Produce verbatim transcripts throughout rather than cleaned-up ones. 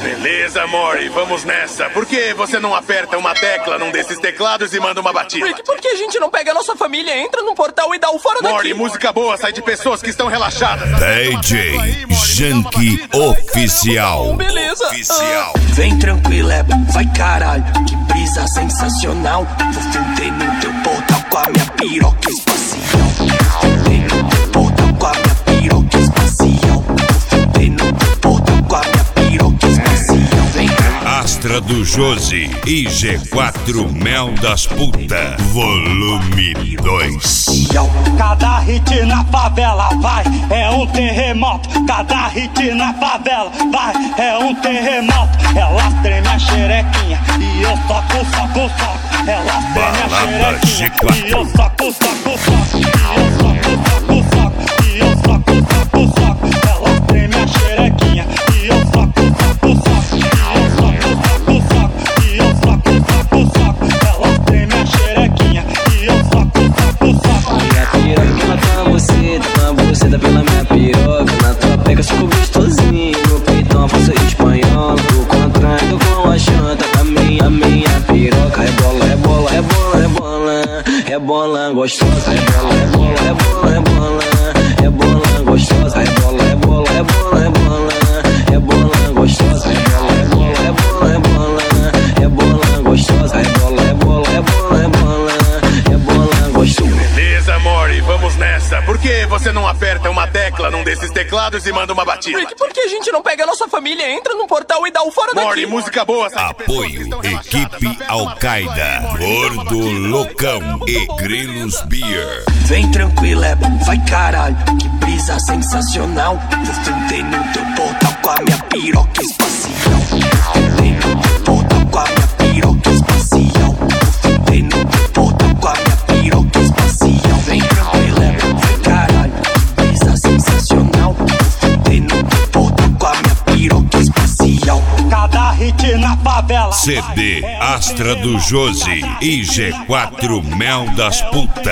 Beleza, Mori, vamos nessa. Por que você não aperta uma tecla num desses teclados e manda uma batida? Rick, por que a gente não pega a nossa família, entra num portal e dá o fora daqui? Mori, música boa sai de pessoas que estão relaxadas. D J Junkie Oficial. Beleza. Oficial. Ah. Vem tranquilo, é, vai caralho, que brisa sensacional. Vou fuder no teu portal com a minha piroca espacial. Vou fuder no teu portal com a minha piroca espacial. Vou fuder no teu portal com a minha piroca espacial. Vem Astra do Josi e G quatro Mel das Puta, volume dois. Cada hit na favela vai, é um terremoto. Cada hit na favela vai, é um terremoto. Elas tremem a xerequinha e eu soco, soco, soco. Elas tremem a xerequinha e eu soco, soco, soco. E eu soco, soco, soco. E eu soco, soco, soco. Elas tremem a xerequinha e eu soco, soco, soco. E eu soco, soco, soco. E eu soco, soco, soco. Elas tremem a xerequinha e eu soco, soco, soco. Minha piroca ela tá você, tá você dá pela minha piroca. Na tua pega eu fico gostosinho, no peitão faço espanhol. Tô contraindo com a chanta, a minha, a minha piroca. Rebola, rebola, rebola, rebola, rebola gostosa. Rebola, rebola, rebola, rebola, rebola gostosa. Rebola, rebola, rebola, rebola, rebola gostosa. Rebola, rebola, rebola, rebola, rebola gostosa. Rebola, rebola, rebola, rebola, rebola gostosa. Beleza, Mori, vamos nessa. Por que você não aperta uma tecla num desses teclados e manda uma batida? Rick, por que a gente não pega a nossa família, entra num portal e dá o fora daqui? Mori, música boa sai de pessoas que Apoio estão Equipe relaxadas. Al-Qaeda, Gordo Loucão e Grilos Beer. Vem tranquilo, é, vai caralho, que brisa sensacional. Vou fuder no teu portal com a minha piroca espacial. Vou fuder no teu portal com a minha piroca espacial. Vou fuder no teu portal com a minha piroca espacial. Vem tranquilo, é, vai caralho, que brisa sensacional. Vou fuder no teu portal com a minha piroca espacial. Cada hit na favela C D Astra do Josi e G quatro Mel das Puta.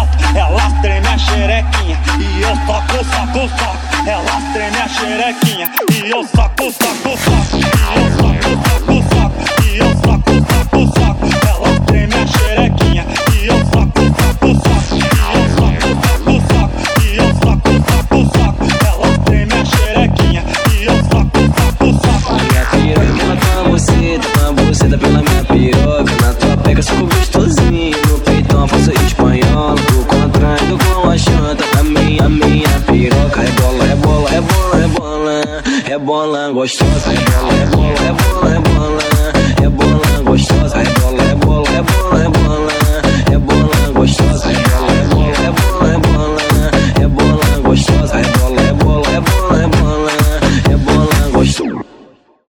elas tremem a xerequinha e eu soco, soco, soco. Elas tremem a xerequinha e eu soco, soco, soco. E eu soco, soco, soco. E eu soco, soco, soco. Elas tremem a xerequinha e eu soco, soco, soco. E eu soco, soco, soco. E eu soco, soco, soco. Elas tremem a xerequinha e eu soco, soco, soco. Minha piroca ela tá você, tá você dá pela minha piroca. Na tua pega eu fico gostosinho, no peitão faço espanhol. Tô contraindo com a chanta, a minha, a minha piroca. Rebola, rebola, rebola, rebola, rebola gostosa. Rebola,